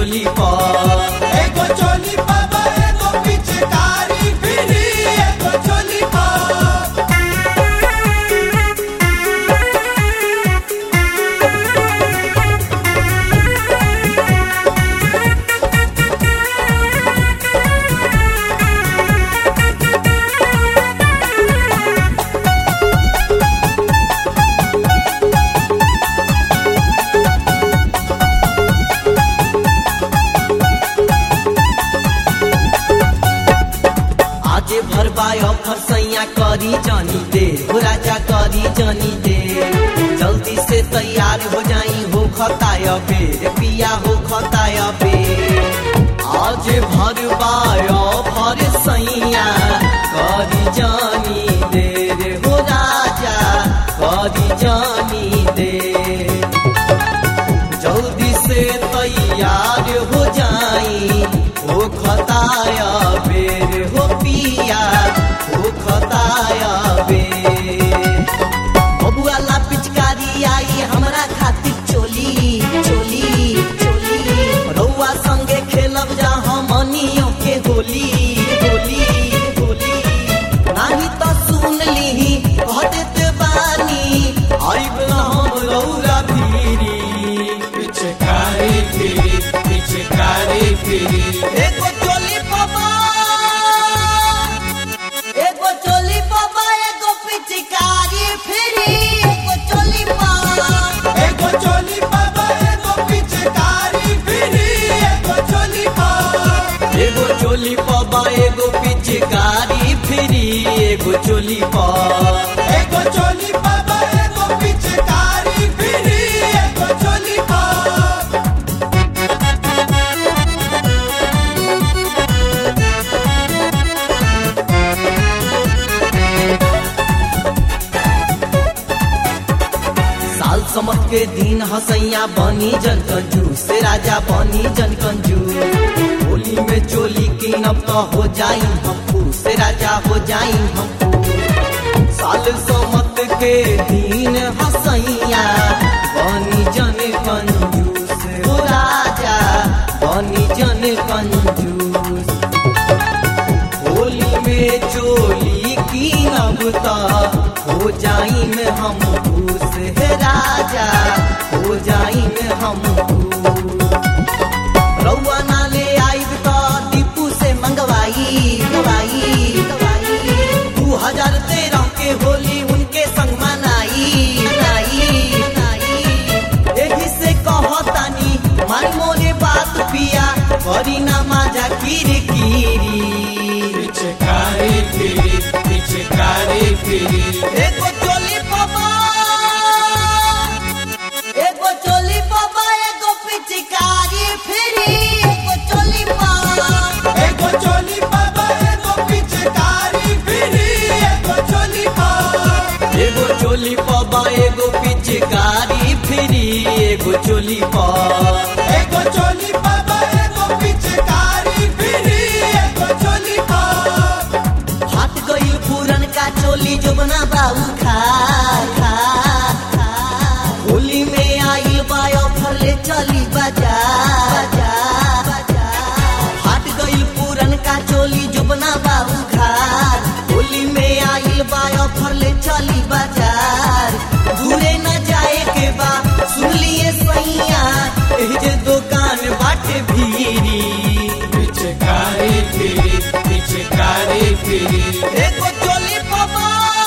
चोली पर। एगो चोली बाबा एगो पिचकारी फ्री एगो चोली पर। आजे भरबाय ऑफर सैया करी जानी दे हो राजा करी जानी दे। जल्दी से तैयार हो जाई हो खताय पे पिया हो खताय पे। आज भरबाय ऑफर सैया करी जानी दे रे हो राजा करी जानी दे। जल्दी से तैयार हो जाई हो खताया बेर हो पिया हो खताया बे। बबुआला पिचकारी आई हमरा खातिर चोली चोली चोली। रउआ संगे खेलब जा हमनियों के होली होली होली। नाही तो सुन लीही कह देत बानी आइब हम रउरा भीरी। पिचकारी फ्री पिचकारी फ्री। एगो चोली बाबा एगो चोली बाबा एगो पिचकारी फ्री एगो चोली बाबा। एगो चोली बाबा एगो पिचकारी फ्री एगो चोली पर। एगो चोली बाबा एगो पिचकारी फ्री एगो चोली पर। एगो चोली बाबा एगो पिचकारी फ्री एगो चोली पर। साल समत के दिन हसैया बनी जन कंजूस राजा बनी जन कंजूस। होली में चोली कीनब तो हो जाई हम खुश राजा हो जाई हम खुश। साल समत के दिन हसैया बनी जन कंजूस हो राजा बनी जन कंजूस। होली में चोली कीनब तो हो जाई में हम खुश है राजा हो जाई में हम खुश। रउआ नाले आइब तो दीपू से मंगवाई गवाई गवाई। 2013 के होली उनके संग मनाई मनाई मनाई। एही से कहतानी मान मोरे बात पिया करी ना माजा किरकिरी। पिचकारी फ्री पिचकारी फ्री। एगो चोली बाबा एगो चोली बाबा एगो पिचकारी फ्री एगो चोली बाबा। एगो चोली बाबा एगो पिचकारी फ्री एगो चोली पर। एगो चोली बाबा एगो पिचकारी फ्री एगो चोली पर। एगो चोली बाबा एगो पिचकारी फ्री एगो चोली पर। हट गई पूरन का चोली जोबना बाबू खा खा खा। होली में आइल बा ऑफर ले चली बाजार बाजार। हट गई पूरन का चोली जोबना बाबू खार। होली में आइल बा ऑफर ले चली बाजार। दूरे न जाए के बा सुन लिए सैया एही जे दुकान बाटे भीरी। पिचकारी फ्री पिचकारी फ्री। एगो चोली बाबा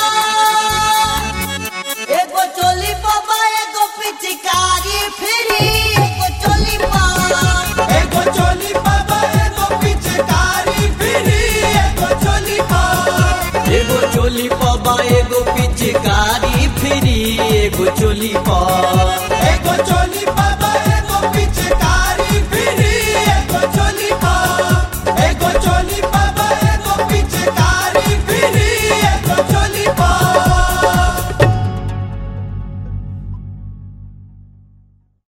एगो चोली बाबा एगो पिचकारी फ्री एगो चोली बाबा। एगो चोली बाबा एगो पिचकारी फ्री एगो चोली पर। एगो चोली बाबा एगो पिचकारी फ्री एगो चोली पर।